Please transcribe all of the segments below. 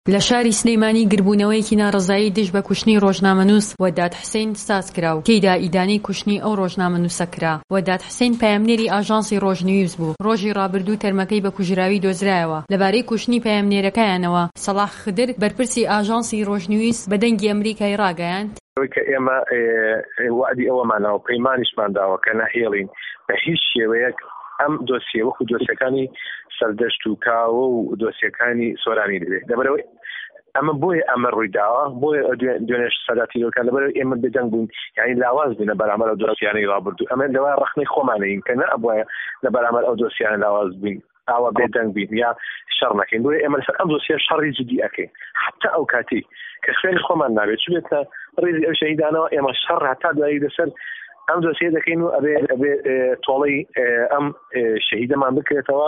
لە شاری سلەیمانی گربوونەوەیەکی ناڕەزایی دژ بە کوشتنی ڕۆژنامەنووس وەداد حوسێن ساز کرا و تێیدا ئیدانەی کوشتنی ئەو ڕۆژنامەنووسە کرا. وەداد حوسێن پایەمنێری ئاژانسی ڕۆژنووس بوو. ڕۆژی ڕابردوو تەرمەکەی بە کوژراوی دۆزرایەوە. لەبارەی کوشتنی پایەمنێرەکەیانەوە سەلاح خدر بەرپرسی ئاژانسی ڕۆژنووس بە دەنگی ئەمریکای ڕاگەیاند کە ئێمە وعدی ئەوەمانەوە پەیمانیشمان داوە کە نەهێڵین بە هیچ شێوەیەک ئەم دۆسیە وەکو دۆسیەکانی سەردەشت و کاوە و دۆسیەکانی سۆرانی دەبێت. لەبەرەوەی ئەمە بۆیە ئەمە ڕوویداوە بۆیە دوێنێش سەداتیرەکان لەبەرەوەی ئێمە بێدەنگ بوون، یعنی لاواز بووینە بەرامبەر ئەو دۆسیانەی ڕابردوو. ئەمە لەوای ڕەخنەی خۆمانەین کە نە ئەبوایە لە بەرامبەر ئەو دۆسیانە لاواز بووین ئاوا بێدەنگ بین یا شەڕ نەکەین. بۆیە ئێمە لەسەر ئەم دۆسیە شەڕی جدی ئەکەین حتا ئەو کاتی کە خوێنی خۆمان نابێت چ بێتە ڕێزی ئەو شەهیدانەوە ئێمە شەڕ هەتا دوایی لەسەر ئەم دۆسیە دەکەین و ئەبێ تۆڵەی ئەم شەهیدەمان بکرێتەوە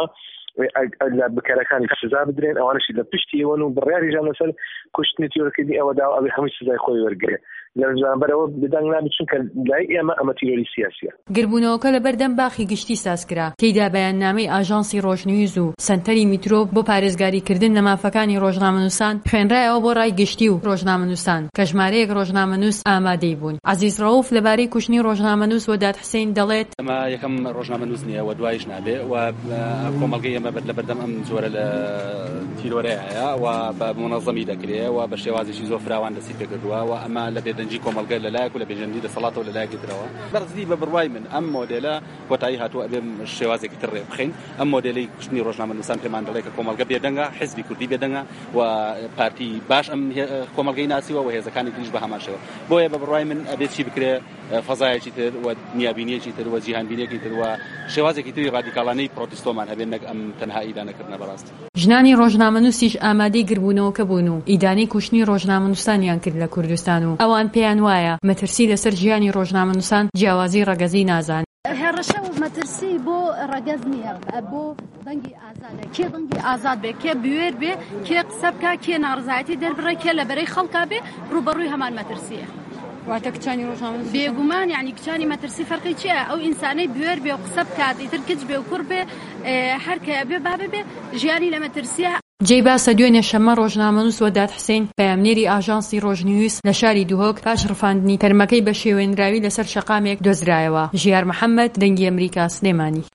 لە بکارەکانی سزا بدرێن، ئەوانشی لە پشتی ئەوەن و بڕیاریژان لەسەر کوشتنی تیۆرەکردنی ئەوەدا ئەوێ هەمووی سزای خۆی وەرگێ لەبەرەوە بدەنگ نابێت چونکە لای ئێمە ئەمە تیۆری سیاسیە. گربوونەوەکە لەبەردەم باخی گشتی سازکرا تێیدا بەیاننامەی ئاژانسی ڕۆژنووس و سەنتەری میترۆ بۆ پارێزگاریکردن لە مافەکانی ڕۆژنامەنووسان خوێنرایەوە بۆ ڕای گشتی و ڕۆژنامەنووسان کە ژمارەیەک ڕۆژنامەنووس ئامادەی بوون. عەزیز ڕەوف لەبارەی کوشتنی ڕۆژنامەنووس وەداد حوسێن دەڵێت ئەمە یەکەم ڕۆژنامەنووس نییە و دوایش نابێ و کۆمەڵگەی ئێمە لەبەردەم ئەم جۆرە لە تیرۆرەیە و بە منەظەمی دەکرێت و بە شێوازێکی زۆر فراوان دەستی پێکردووە و ئەمە لە بێدەنجی کۆمەڵگە لەلایەک و لە بێژەندی دەسەڵاتەوە لەلایەکی ترەوە بەڕزی بە بڕوای من ئەم مۆدێلە کۆتایی هاتووە ئەبێ شێوازێکی تر ڕێ بخەین. ئەم مۆدێلی کوشتنی ڕۆژنامەنووسان پێمان دەڵێت کە کۆمەڵگە بێدەنگە، حیزبی کوردی بێدەنگە و پارتی باش ئەم کۆمەڵگەی ناسیوە و هێزەکانی تریش بە هەمان شێوە. بۆیە بە بڕوای من ئەبێت چی بکرێ فەزایەکی تر و نیابینیەکی تر و جیهانبینیەکی تر و شێوازێکی تری ڕادیکاڵانەی پرۆتستۆمان هەبێت نەک ئەم تەنها ئیدانەکردنە بەڕاستی. ژنانی ڕۆژنامەنووسیش ئامادەی گربوونەوەکە بوون و ئیدانەی کوشتنی ڕۆژنامەنووسانیان کرد لە کوردستان و ئەوان پێیان وایە مەترسی لەسەر ژیانی ڕۆژنامەنووسان جیاوازی ڕەگەزی نازان. هێڕەشە و مەترسی بۆ ڕەگەز نییە، بۆ دەنگی ئازادە. کێ دەنگی ئازاد بێ، کێ بوێر بێ، کێ قسە بکە، کێ ناڕزایەتی دەربڕێ، کێ لەبەرەی خەڵکا بێ، ڕوبەڕووی هەمان مەترسیە. واتە کچانی ڕۆژنامەنووس بێگومان یعنی کچانی مەترسی فەرقی چییە؟ ئەو ئینسانەی بوێر بێ و قسە بکات، ئیتر کچ بێ و کوڕ بێ، هەر کەیە بێ بابێ بێ ژیانی لە مەترسیە. جێی باسە دوێنێ شەمە ڕۆژنامەنووس وەداد حوسێن پایەمنێری ئاژانسی ڕۆژنووس لە شاری دوهۆک پاش ڕفاندنی تەرمەکەی بە شێوێنراوی لەسەر شەقامێک دۆزرایەوە. ژیار محەممەد، دەنگی ئەمریکا، سلێمانی.